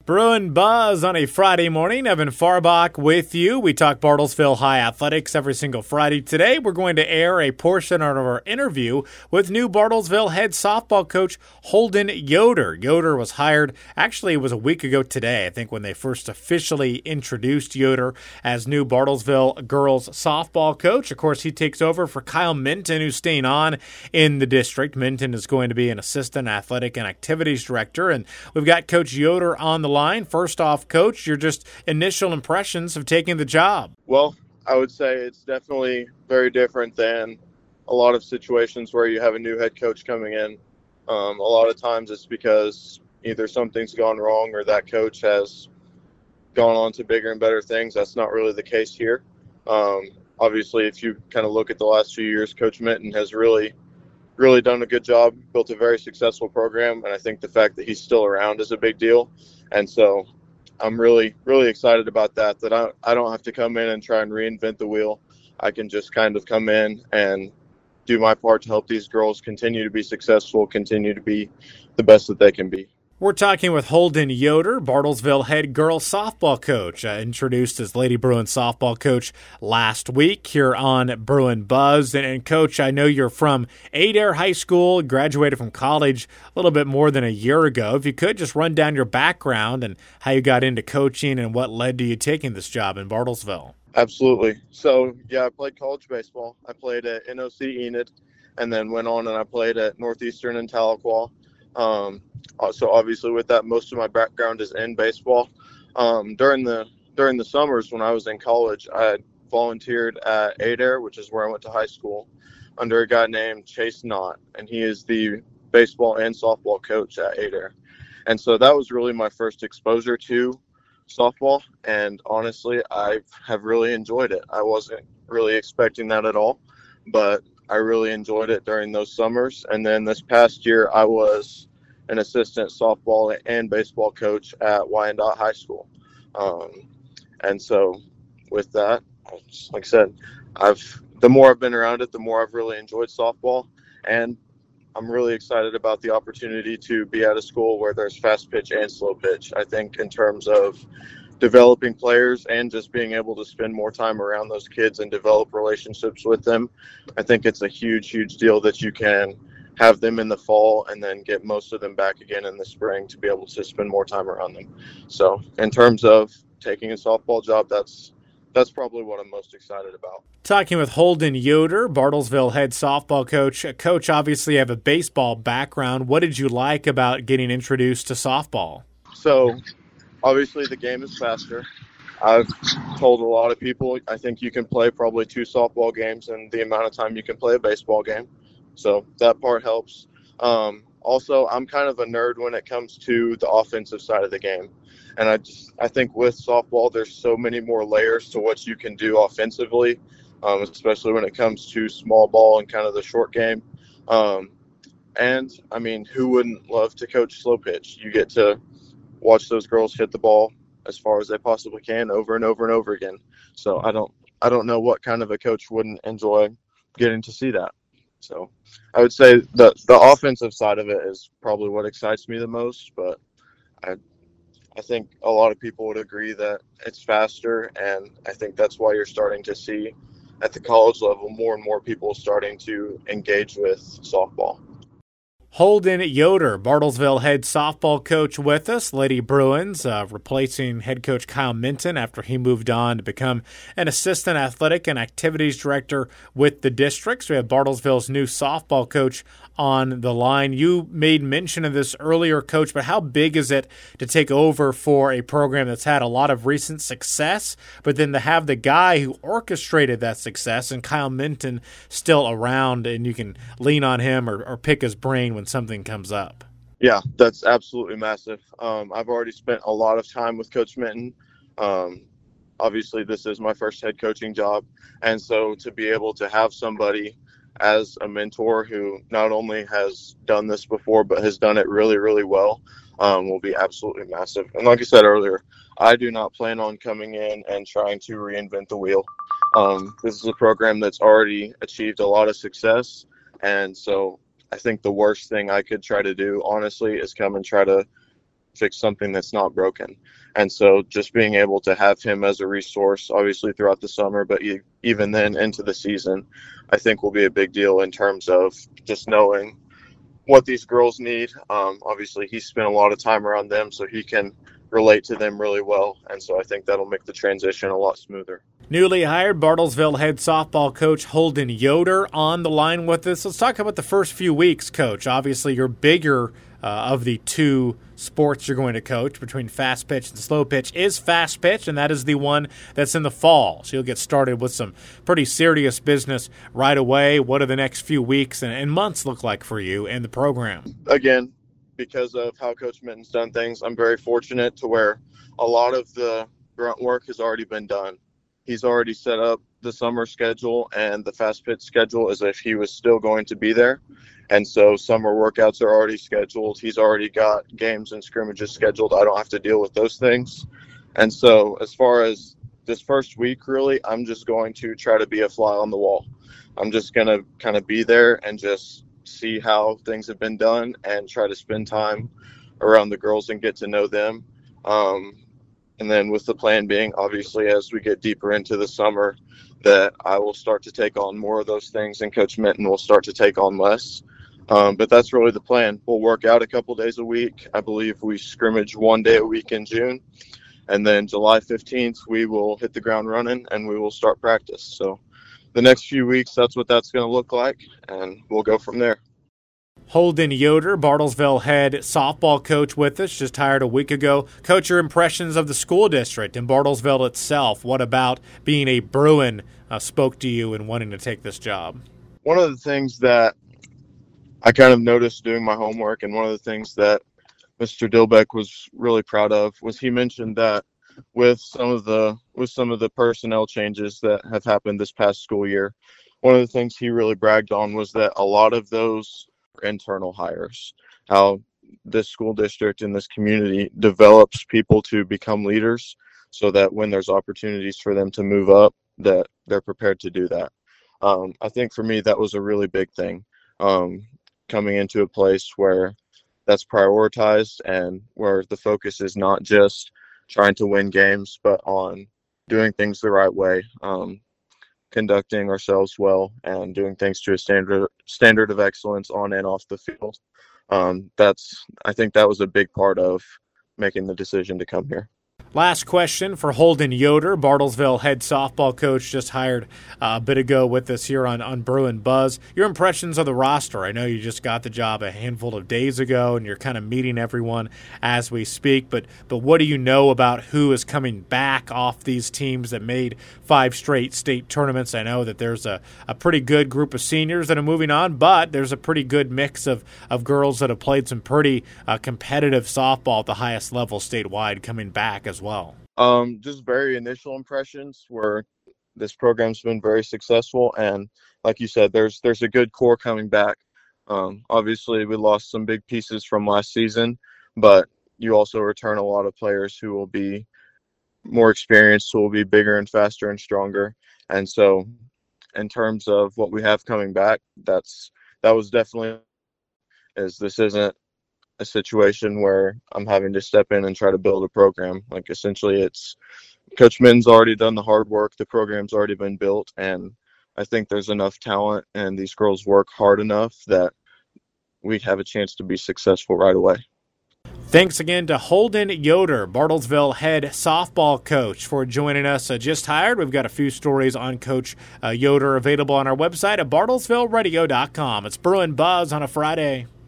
Bruin Buzz on a Friday morning. Evan Farbach with you. We talk Bartlesville High athletics every single Friday. Today, we're going to air a portion of our interview with new Bartlesville head softball coach Holden Yoder. Yoder was hired, actually, it was a week ago today, I think, when they first officially introduced Yoder as new Bartlesville girls softball coach. Of course, he takes over for Kyle Minton, who's staying on in the district. Minton is going to be an assistant athletic and activities director, and we've got Coach Yoder on the line. First off, Coach, your just initial impressions of taking the job. Well, I would say it's definitely very different than a lot of situations where you have a new head coach coming in. A lot of times it's because either something's gone wrong or that coach has gone on to bigger and better things. That's not really the case here. Obviously, if you kind of look at the last few years, Coach Minton has really done a good job, built a very successful program, and I think the fact that he's still around is a big deal. And so I'm really excited about that I don't have to come in and try and reinvent the wheel. I can just kind of come in and do my part to help these girls continue to be successful, continue to be the best that they can be. We're talking with Holden Yoder, Bartlesville head girls softball coach, introduced as Lady Bruins softball coach last week here on Bruin Buzz. And Coach, I know you're from Adair High School, graduated from college a little bit more than a year ago. If you could just run down your background and how you got into coaching and what led to you taking this job in Bartlesville. Absolutely. So, I played college baseball. I played at NOC Enid and then went on and I played at Northeastern and Tahlequah. So obviously with that, most of my background is in baseball. During the summers when I was in college, I volunteered at Adair, which is where I went to high school, under a guy named Chase Knott, and he is the baseball and softball coach at Adair. And so that was really my first exposure to softball, and honestly, I have really enjoyed it. I wasn't really expecting that at all, but I really enjoyed it during those summers. And then this past year, I was an assistant softball and baseball coach at Wyandotte High School. And so with that, like I said, the more I've been around it, the more I've really enjoyed softball. And I'm really excited about the opportunity to be at a school where there's fast pitch and slow pitch. I think in terms of developing players and just being able to spend more time around those kids and develop relationships with them, I think it's a huge deal that you can have them in the fall and then get most of them back again in the spring to be able to spend more time around them. So in terms of taking a softball job, that's probably what I'm most excited about. Talking with Holden Yoder, Bartlesville head softball coach. Coach, obviously you have a baseball background. What did you like about getting introduced to softball? So obviously the game is faster. I've told a lot of people I think you can play probably 2 softball games in the amount of time you can play a baseball game. So that part helps. Also, I'm kind of a nerd when it comes to the offensive side of the game. And I think with softball, there's so many more layers to what you can do offensively, especially when it comes to small ball and kind of the short game. And, I mean, who wouldn't love to coach slow pitch? You get to watch those girls hit the ball as far as they possibly can over and over and over again. So I don't know what kind of a coach wouldn't enjoy getting to see that. So I would say the offensive side of it is probably what excites me the most, but I think a lot of people would agree that it's faster, and I think that's why you're starting to see at the college level more and more people starting to engage with softball. Holden Yoder, Bartlesville head softball coach with us. Lady Bruins replacing head coach Kyle Minton after he moved on to become an assistant athletic and activities director with the district. So we have Bartlesville's new softball coach on the line. You made mention of this earlier, Coach, but how big is it to take over for a program that's had a lot of recent success, but then to have the guy who orchestrated that success and Kyle Minton still around and you can lean on him or pick his brain when something comes up? Yeah, that's absolutely massive. I've already spent a lot of time with Coach Minton. Obviously, this is my first head coaching job, and so to be able to have somebody as a mentor who not only has done this before but has done it really well will be absolutely massive. And like I said earlier, I do not plan on coming in and trying to reinvent the wheel. This is a program that's already achieved a lot of success, and so I think the worst thing I could try to do, honestly, is come and try to fix something that's not broken. And so just being able to have him as a resource, obviously throughout the summer, but even then into the season, I think will be a big deal in terms of just knowing what these girls need. Obviously, he spent a lot of time around them, so he can relate to them really well. And so I think that'll make the transition a lot smoother. Newly hired Bartlesville head softball coach Holden Yoder on the line with us. Let's talk about the first few weeks, Coach. Obviously, you're bigger of the two sports you're going to coach between fast pitch and slow pitch is fast pitch, and that is the one that's in the fall. So you'll get started with some pretty serious business right away. What do the next few weeks and months look like for you and the program? Again, because of how Coach Minton's done things, I'm very fortunate to where a lot of the grunt work has already been done. He's already set up the summer schedule and the fast pitch schedule as if he was still going to be there. And so summer workouts are already scheduled. He's already got games and scrimmages scheduled. I don't have to deal with those things. And so as far as this first week, really, I'm just going to try to be a fly on the wall. I'm just going to kind of be there and just see how things have been done and try to spend time around the girls and get to know them. And then with the plan being, obviously, as we get deeper into the summer, that I will start to take on more of those things and Coach Minton will start to take on less. But that's really the plan. We'll work out a couple days a week. I believe we scrimmage 1 day a week in June. And then July 15th, we will hit the ground running and we will start practice. So the next few weeks, that's what that's going to look like. And we'll go from there. Holden Yoder, Bartlesville head softball coach with us, just hired a week ago. Coach, your impressions of the school district and Bartlesville itself. What about being a Bruin spoke to you and wanting to take this job? One of the things that I kind of noticed doing my homework, and one of the things that Mr. Dilbeck was really proud of, was he mentioned that with some of the personnel changes that have happened this past school year, one of the things he really bragged on was that a lot of those internal hires, how this school district and this community develops people to become leaders so that when there's opportunities for them to move up, that they're prepared to do that. I think for me, that was a really big thing, coming into a place where that's prioritized and where the focus is not just trying to win games, but on doing things the right way, conducting ourselves well and doing things to a standard of excellence on and off the field. I think that was a big part of making the decision to come here. Last question for Holden Yoder, Bartlesville head softball coach, just hired a bit ago with us here on Bruin Buzz. Your impressions of the roster. I know you just got the job a handful of days ago, and you're kind of meeting everyone as we speak. But what do you know about who is coming back off these teams that made 5 straight state tournaments? I know that there's a pretty good group of seniors that are moving on, but there's a pretty good mix of girls that have played some pretty competitive softball at the highest level statewide coming back as well. Just very initial impressions where this program's been very successful, and like you said, there's a good core coming back. Obviously, we lost some big pieces from last season, but you also return a lot of players who will be more experienced, who will be bigger and faster and stronger. And so, in terms of what we have coming back, that was definitely, as this isn't a situation where I'm having to step in and try to build a program. Like, essentially, it's Coach Minton's already done the hard work. The program's already been built, and I think there's enough talent and these girls work hard enough that we'd have a chance to be successful right away. Thanks again to Holden Yoder, Bartlesville head softball coach, for joining us. Just hired. We've got a few stories on Coach Yoder available on our website at bartlesvilleradio.com. It's Bruin Buzz on a Friday.